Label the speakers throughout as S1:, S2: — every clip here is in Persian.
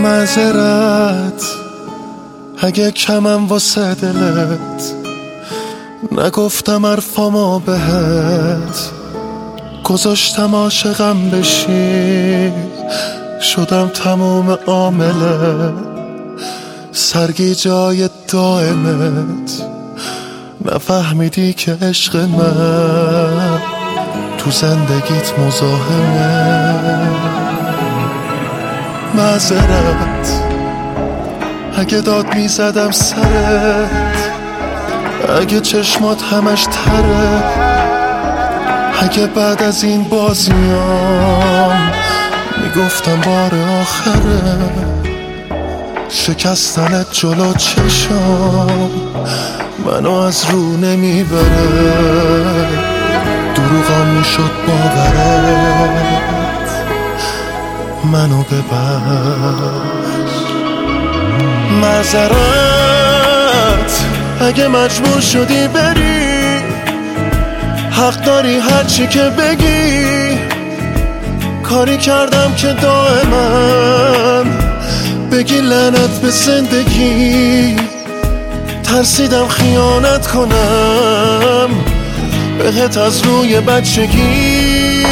S1: معذرت اگه کمم واسه دلت، نگفتم حرفامو بهت، گذاشتم عاشقم بشی، شدم تموم عامله، سرگیجه‌های دائمت، نفهمیدی که عشق من تو زندگیت مزاحمه. معذرت اگه داد میزدم سرت، اگه چشمات همش تره، اگه بعد از این بازیام میگفتم بار آخره، شکستنت جلو چشام منو از رو نمیبره، دروغم میشد باورت، منو ببخش. معذرت اگه مجبور شدی بری، حق داری هرچی که بگی، کاری کردم که دائما بگی لعنت به زندگی، ترسیدم خیانت کنم بهت از روی بچگی.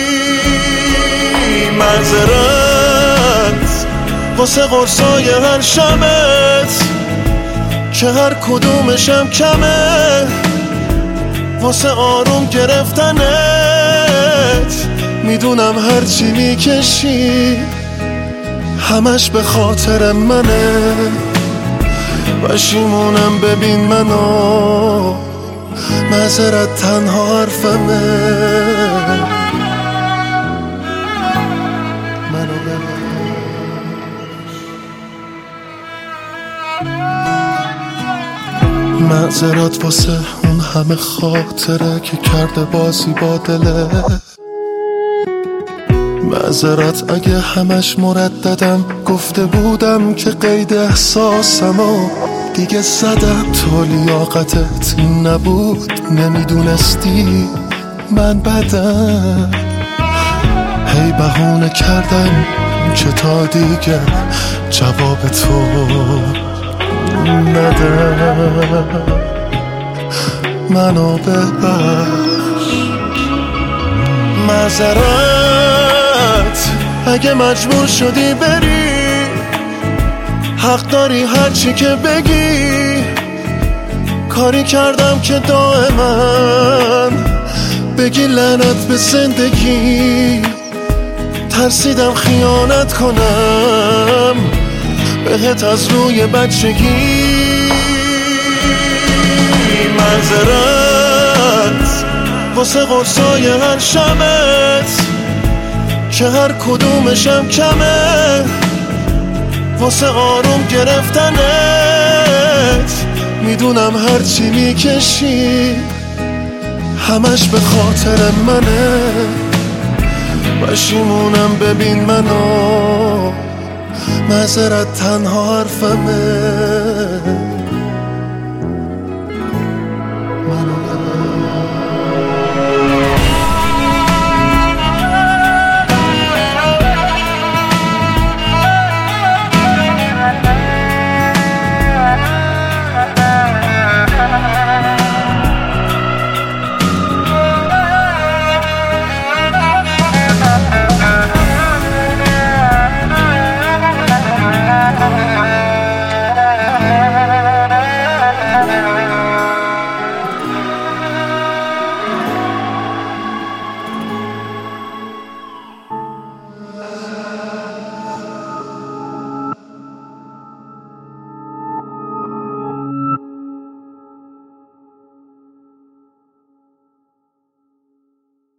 S1: معذرت واسه قرصای هر شبت که هر کدومشم کمه، واسه آروم گرفتنت میدونم هرچی میکشی همش به خاطر منه، پشیمونم ببین منو، معذرت تنها حرفمه، منو ببخش. معذرت واسه اون همه خاطره که کرده بازی با دلت، معذرت اگه همش مرددم گفته بودم که قید احساسمو دیگه زدم، تو لیاقتت این نبود نمیدونستی من بدم، هی بهونه کردم که تا دیگه جواب تو ندم، منو ببخش. معذرت اگه مجبور شدی بری، حق داری هرچی که بگی، کاری کردم که دائما بگی لعنت به زندگی، ترسیدم خیانت کنم بهت از روی بچگی. معذرت واسه قرصای هر شبت که هر کدومشم کمه، واسه آروم گرفتنت میدونم هرچی میکشی همش به خاطر منه، پشیمونم ببین منو، معذرت تنها حرفمه.